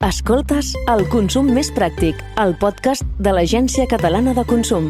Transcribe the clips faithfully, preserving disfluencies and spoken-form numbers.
Escoltes El Consum Més Pràctic, el podcast de l'Agència Catalana de Consum.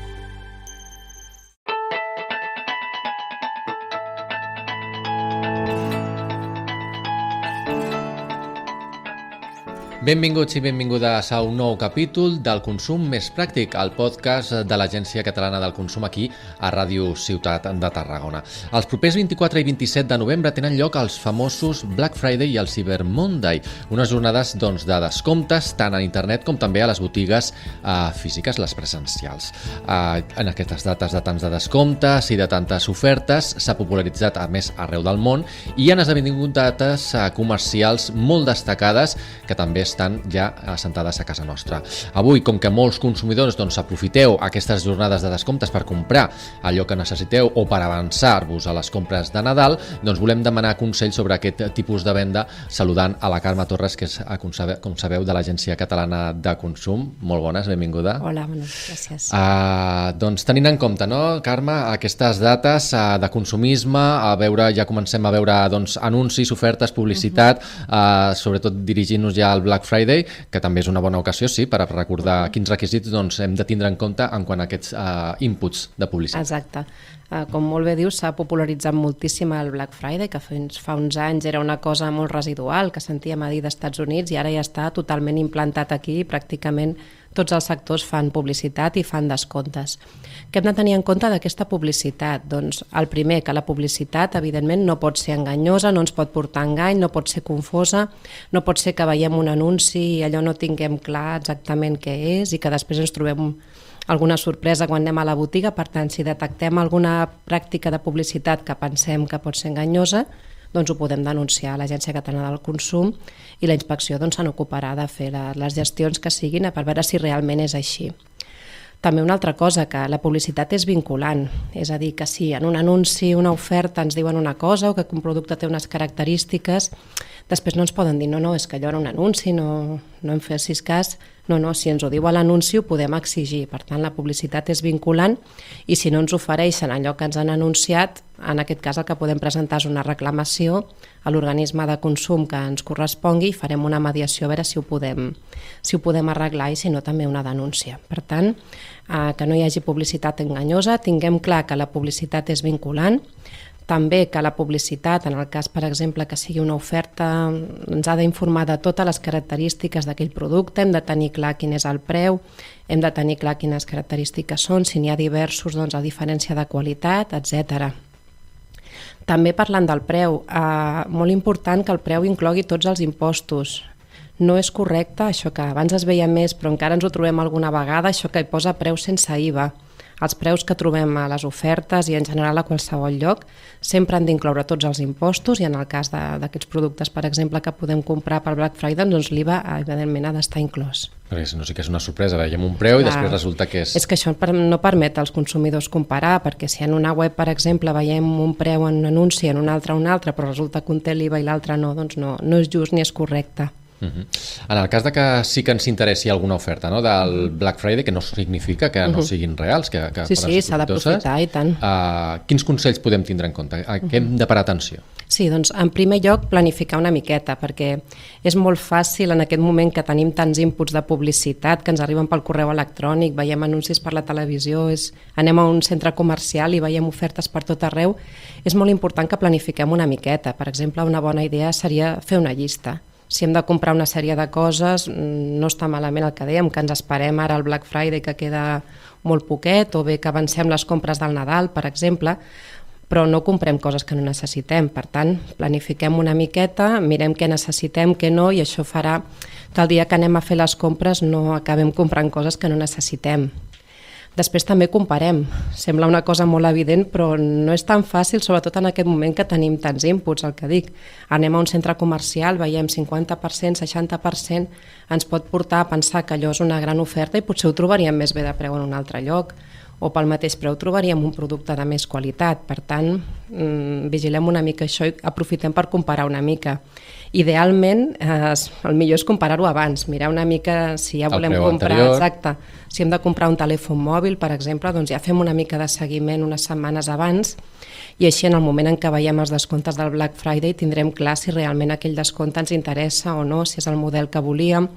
Benvinguts i benvingudes a un nou capítol del Consum Més Pràctic, el podcast de l'Agència Catalana del Consum aquí a Ràdio Ciutat de Tarragona. Els propers vint-i-quatre i vint-i-set de novembre tenen lloc els famosos Black Friday i el Cyber Monday, unes jornades doncs, de descomptes tant a internet com també a les botigues eh, físiques, les presencials. Eh, en aquestes dates de tants de descomptes i de tantes ofertes s'ha popularitzat a més arreu del món i han esdevingut dates eh, comercials molt destacades que també estan ja assentades a casa nostra. Avui, com que molts consumidors doncs, aprofiteu aquestes jornades de descomptes per comprar allò que necessiteu o per avançar-vos a les compres de Nadal, doncs volem demanar consells sobre aquest tipus de venda saludant a la Carme Torres, que és, com sabeu, de l'Agència Catalana de Consum. Molt bones, benvinguda. Hola, bones, gràcies. Uh, doncs tenint en compte, no, Carme, aquestes dates uh, de consumisme, a veure, ja comencem a veure doncs, anuncis, ofertes, publicitat, uh-huh. uh, sobretot dirigint-nos ja al Black Friday, que també és una bona ocasió, sí, per recordar quins requisits doncs, hem de tindre en compte en quant a aquests uh, inputs de publicitat. Exacte. Uh, com molt bé dius, s'ha popularitzat moltíssim el Black Friday, que fins fa uns anys era una cosa molt residual, que sentíem a dir d'Estats Units, i ara ja està totalment implantat aquí, i pràcticament tots els sectors fan publicitat i fan descomptes. Què hem de tenir en compte d'aquesta publicitat? Doncs el primer, que la publicitat evidentment no pot ser enganyosa, no ens pot portar a engany, no pot ser confosa, no pot ser que veiem un anunci i allò no tinguem clar exactament què és i que després ens trobem alguna sorpresa quan anem a la botiga. Per tant, si detectem alguna pràctica de publicitat que pensem que pot ser enganyosa, doncs ho podem denunciar a l'Agència Catalana del Consum i la inspecció doncs, se n'ocuparà de fer la, les gestions que siguin per veure si realment és així. També una altra cosa, que la publicitat és vinculant, és a dir, que si en un anunci, una oferta ens diuen una cosa o que un producte té unes característiques, després no ens poden dir no, no, és que allò era un anunci, no, no em fessis cas. No, no, si ens ho diu a l'anunci ho podem exigir. Per tant, la publicitat és vinculant i si no ens ofereixen allò que ens han anunciat, en aquest cas el que podem presentar és una reclamació a l'organisme de consum que ens correspongui i farem una mediació a veure si ho podem, si ho podem arreglar i si no també una denúncia. Per tant, eh, que no hi hagi publicitat enganyosa, tinguem clar que la publicitat és vinculant, també que la publicitat, en el cas, per exemple, que sigui una oferta, ens ha d'informar de totes les característiques d'aquell producte, hem de tenir clar quin és el preu, hem de tenir clar quines característiques són, si n'hi ha diversos, doncs la diferència de qualitat, etcètera. També parlant del preu, eh, molt important que el preu inclogui tots els impostos. No és correcte, això que abans es veia més, però encara ens ho trobem alguna vegada, això que hi posa preu sense I V A. Els preus que trobem a les ofertes i en general a qualsevol lloc sempre han d'incloure tots els impostos i en el cas d'aquests productes, per exemple, que podem comprar per Black Friday, doncs l'I V A evidentment ha d'estar inclòs. Perquè si no sí que és una sorpresa, veiem un preu i Clar. després resulta que és... És que això no permet als consumidors comparar, perquè si en una web, per exemple, veiem un preu en un anunci, en un altre un altre, però resulta que un té l'I V A i l'altre no, doncs no, no és just ni és correcte. Uh-huh. En el cas de que sí que ens interessi alguna oferta, no, del Black Friday, que no significa que no uh-huh. siguin reals, que, que sí, sí, s'ha d'aprofitar i tant. Uh, quins consells podem tindre en compte? A què hem de parar atenció? Sí, doncs en primer lloc planificar una miqueta, perquè és molt fàcil en aquest moment que tenim tants inputs de publicitat que ens arriben pel correu electrònic, veiem anuncis per la televisió, és, anem a un centre comercial i veiem ofertes per tot arreu. És molt important que planifiquem una miqueta. Per exemple, una bona idea seria fer una llista. Si hem de comprar una sèrie de coses, no està malament el que dèiem, que ens esperem ara al Black Friday, que queda molt poquet, o bé que avancem les compres del Nadal, per exemple, però no comprem coses que no necessitem. Per tant, planifiquem una miqueta, mirem què necessitem, què no, i això farà que el dia que anem a fer les compres no acabem comprant coses que no necessitem. Després també comparem. Sembla una cosa molt evident, però no és tan fàcil, sobretot en aquest moment que tenim tants inputs, el que dic. Anem a un centre comercial, veiem cinquanta per cent, seixanta per cent, ens pot portar a pensar que allò és una gran oferta i potser ho trobaríem més bé de preu en un altre lloc, o pel mateix preu trobaríem un producte de més qualitat. Per tant, mmm, vigilem una mica això i aprofitem per comparar una mica. Idealment, eh, el millor és comparar-ho abans, mirar una mica si ja volem comprar... Anterior. Exacte. Si hem de comprar un telèfon mòbil, per exemple, doncs ja fem una mica de seguiment unes setmanes abans i així en el moment en què veiem els descomptes del Black Friday tindrem clar si realment aquell descompte ens interessa o no, si és el model que volíem.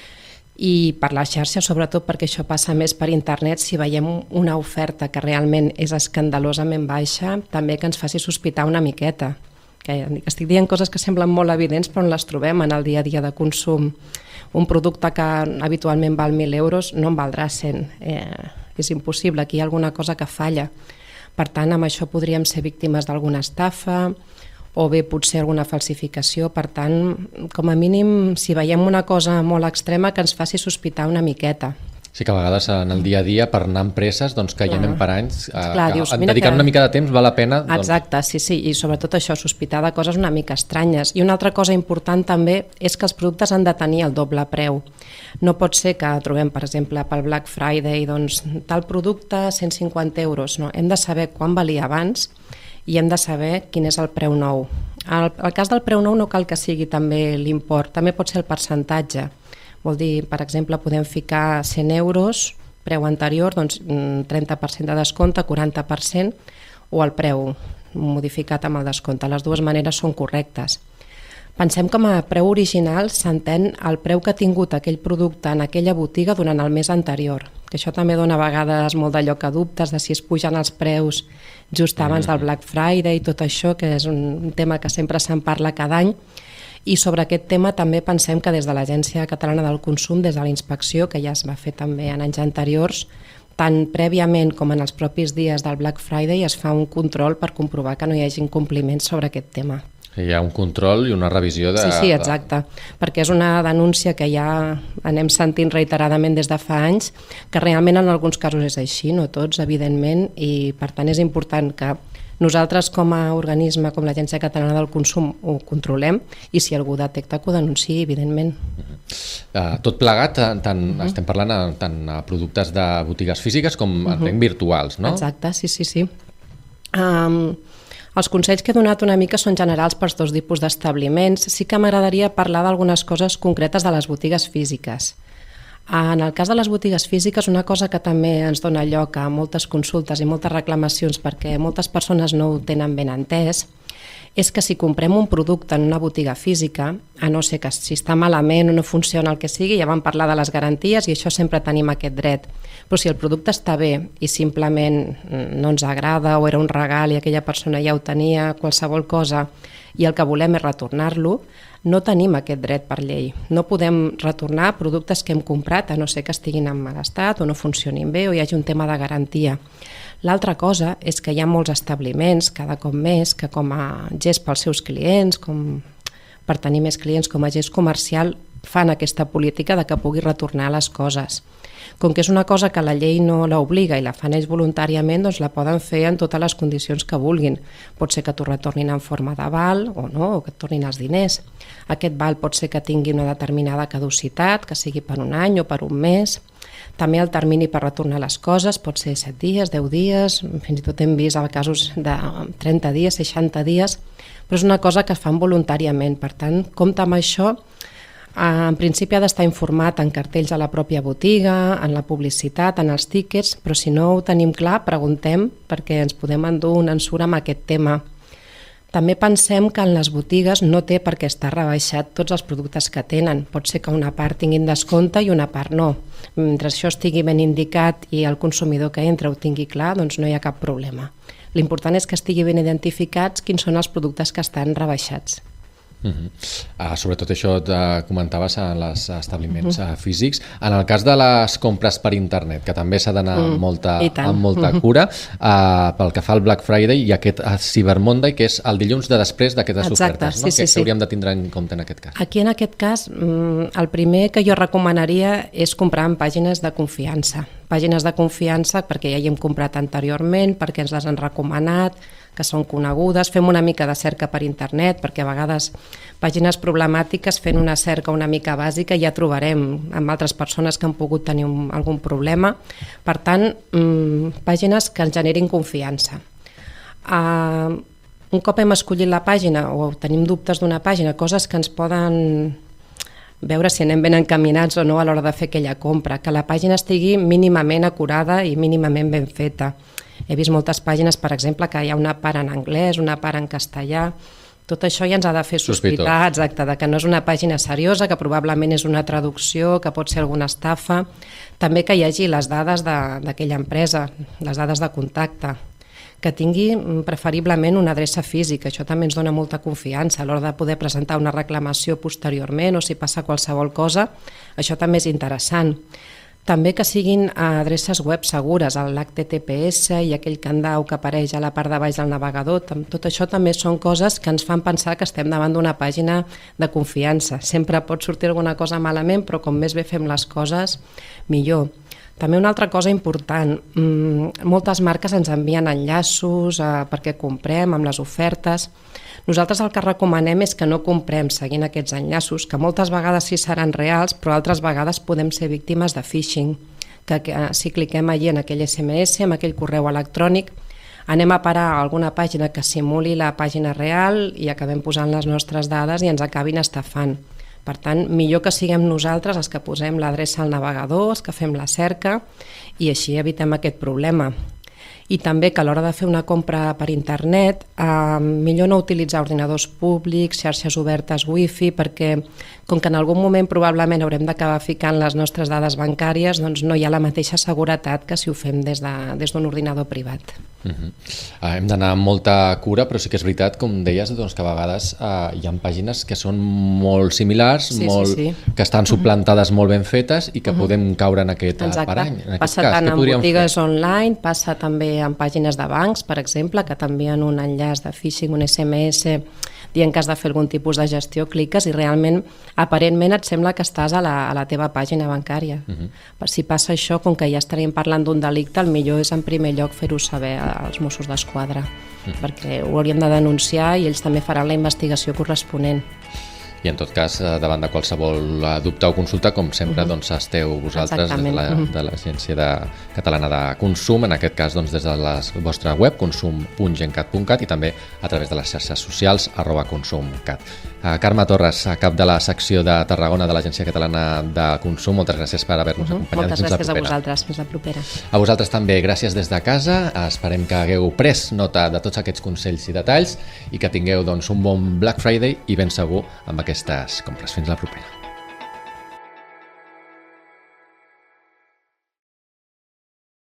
I per la xarxa, sobretot perquè això passa més per internet, si veiem una oferta que realment és escandalosament baixa, també que ens faci sospitar una miqueta. Que estic dient coses que semblen molt evidents però on les trobem en el dia a dia de consum. Un producte que habitualment val mil euros no en valdrà cent. Eh, és impossible, aquí hi ha alguna cosa que falla. Per tant, amb això podríem ser víctimes d'alguna estafa o bé potser alguna falsificació. Per tant, com a mínim, si veiem una cosa molt extrema, que ens faci sospitar una miqueta. Sí que a vegades en el dia a dia, per anar a empreses, doncs que hi ha paranys, Clar, dius, dedicar que... una mica de temps val la pena. Doncs... Exacte, sí, sí, i sobretot això, sospitar de coses una mica estranyes. I una altra cosa important també és que els productes han de tenir el doble preu. No pot ser que trobem, per exemple, pel Black Friday, doncs, tal producte, cent cinquanta euros. No? Hem de saber quan valia abans i hem de saber quin és el preu nou. El, el cas del preu nou no cal que sigui també l'import, també pot ser el percentatge. Vol dir, per exemple, podem ficar cent euros, preu anterior, doncs trenta per cent de descompte, quaranta per cent, o el preu modificat amb el descompte. Les dues maneres són correctes. Pensem que com a preu original s'entén el preu que ha tingut aquell producte en aquella botiga durant el mes anterior, que això també dona a vegades molt d'allò que dubtes de si es pugen els preus just abans del Black Friday i tot això, que és un tema que sempre se'n parla cada any. I sobre aquest tema també pensem que des de l'Agència Catalana del Consum, des de la inspecció, que ja es va fer també en anys anteriors, tant prèviament com en els propis dies del Black Friday es fa un control per comprovar que no hi hagi incompliments sobre aquest tema. Hi ha un control i una revisió de... Sí, sí, exacte, perquè és una denúncia que ja anem sentint reiteradament des de fa anys, que realment en alguns casos és així, no tots, evidentment, i per tant és important que nosaltres com a organisme, com l'Agència Catalana del Consum, ho controlem i si algú detecta que ho denunciï, evidentment. Uh-huh. Uh, tot plegat, tant, uh-huh. estem parlant a, tant a productes de botigues físiques com uh-huh. entenc virtuals, no? Exacte, sí, sí, sí. Um, els consells que he donat una mica són generals pels dos tipus d'establiments. Sí que m'agradaria parlar d'algunes coses concretes de les botigues físiques. En el cas de les botigues físiques, una cosa que també ens dona lloc a moltes consultes i moltes reclamacions perquè moltes persones no ho tenen ben entès, és que si comprem un producte en una botiga física, a no ser que si està malament o no funciona el que sigui, ja vam parlar de les garanties i això sempre tenim aquest dret. Però si el producte està bé i simplement no ens agrada o era un regal i aquella persona ja ho tenia, qualsevol cosa, i el que volem és retornar-lo, no tenim aquest dret per llei. No podem retornar productes que hem comprat a no ser que estiguin en mal estat o no funcionin bé o hi hagi un tema de garantia. L'altra cosa és que hi ha molts establiments, cada cop més, que com a gest pels seus clients, com per tenir més clients com a gest comercial, fan aquesta política de que pugui retornar les coses. Com que és una cosa que la llei no l'obliga i la fan ells voluntàriament, doncs la poden fer en totes les condicions que vulguin. Pot ser que t'ho retornin en forma de val o no, o que et tornin els diners. Aquest val pot ser que tingui una determinada caducitat, que sigui per un any o per un mes. També el termini per retornar les coses pot ser set dies, deu dies, fins i tot hem vist casos de trenta dies, seixanta dies, però és una cosa que es fan voluntàriament. Per tant, compte amb això. En principi ha d'estar informat en cartells a la pròpia botiga, en la publicitat, en els tíquets, però si no ho tenim clar, preguntem perquè ens podem endur una ensura amb aquest tema. També pensem que en les botigues no té per què estar rebaixat tots els productes que tenen. Pot ser que una part tinguin descompte i una part no. Mentre això estigui ben indicat i el consumidor que entra ho tingui clar, doncs no hi ha cap problema. L'important és que estigui ben identificats quins són els productes que estan rebaixats. Uh-huh. Uh, sobretot això que comentaves en els establiments uh-huh. físics. En el cas de les compres per internet, que també s'ha d'anar uh-huh. molta, amb molta cura, uh, pel que fa al Black Friday i aquest uh, Cyber Monday, que és el dilluns de després d'aquestes ofertes, no? Sí, sí, que sí. Hauríem de tindre en compte en aquest cas. Aquí en aquest cas, el primer que jo recomanaria és comprar en pàgines de confiança. Pàgines de confiança perquè ja hi hem comprat anteriorment, perquè ens les han recomanat, que són conegudes, fem una mica de cerca per internet, perquè a vegades pàgines problemàtiques fent una cerca una mica bàsica ja trobarem amb altres persones que han pogut tenir un, algun problema. Per tant, mmm, pàgines que ens generin confiança. Uh, un cop hem escollit la pàgina o tenim dubtes d'una pàgina, coses que ens poden veure si anem ben encaminats o no a l'hora de fer aquella compra, que la pàgina estigui mínimament acurada i mínimament ben feta. He vist moltes pàgines, per exemple, que hi ha una part en anglès, una part en castellà. Tot això ja ens ha de fer sospitar, exacte, de que no és una pàgina seriosa, que probablement és una traducció, que pot ser alguna estafa. També que hi hagi les dades d'aquella empresa, les dades de contacte, que tingui preferiblement una adreça física. Això també ens dona molta confiança a l'hora de poder presentar una reclamació posteriorment o si passa qualsevol cosa. Això també és interessant. També que siguin adreces web segures, l'H T T P S i aquell candau que apareix a la part de baix del navegador. Tot això també són coses que ens fan pensar que estem davant d'una pàgina de confiança. Sempre pot sortir alguna cosa malament, però com més bé fem les coses, millor. També una altra cosa important, moltes marques ens envien enllaços perquè comprem amb les ofertes. Nosaltres el que recomanem és que no comprem seguint aquests enllaços, que moltes vegades sí seran reals, però altres vegades podem ser víctimes de phishing, que si cliquem allí en aquell S M S, en aquell correu electrònic, anem a parar a alguna pàgina que simuli la pàgina real i acabem posant les nostres dades i ens acabin estafant. Per tant, millor que siguem nosaltres els que posem l'adreça al navegador, els que fem la cerca i així evitem aquest problema. I també que a l'hora de fer una compra per internet, eh, millor no utilitzar ordinadors públics, xarxes obertes wifi, perquè com que en algun moment probablement haurem d'acabar ficant les nostres dades bancàries, doncs no hi ha la mateixa seguretat que si ho fem des de, des d'un ordinador privat. Uh-huh. uh, hem d'anar amb molta cura, però sí que és veritat, com deies, doncs, que a vegades uh, hi ha pàgines que són molt similars, sí, molt, sí, sí. que estan suplantades uh-huh. molt ben fetes i que uh-huh. podem caure en aquest Exacte. parany. En aquest passa cas, tant en botigues fer? online, passa també en pàgines de bancs, per exemple, que t'envien un enllaç de phishing, un S M S, dient que has de fer algun tipus de gestió, cliques i realment, aparentment, et sembla que estàs a la, a la teva pàgina bancària. Uh-huh. Si passa això, com que ja estaríem parlant d'un delicte, el millor és en primer lloc fer-ho saber als Mossos d'Esquadra, uh-huh. perquè ho hauríem de denunciar i ells també faran la investigació corresponent. I en tot cas, davant de qualsevol dubte o consulta, com sempre, uh-huh. doncs, esteu vosaltres des de, la, de l'Agència de, Catalana de Consum, en aquest cas doncs, des de la vostra web, consum punt gencat punt cat i també a través de les xarxes socials, arroba consumcat. Uh, Carme Torres, cap de la secció de Tarragona de l'Agència Catalana de Consum, moltes gràcies per haver-nos uh-huh. acompanyat. Moltes gràcies a vosaltres, fins la propera. A vosaltres també, gràcies des de casa. Esperem que hagueu pres nota de tots aquests consells i detalls i que tingueu doncs, un bon Black Friday i ben segur amb aquestes compres. Fins la propera.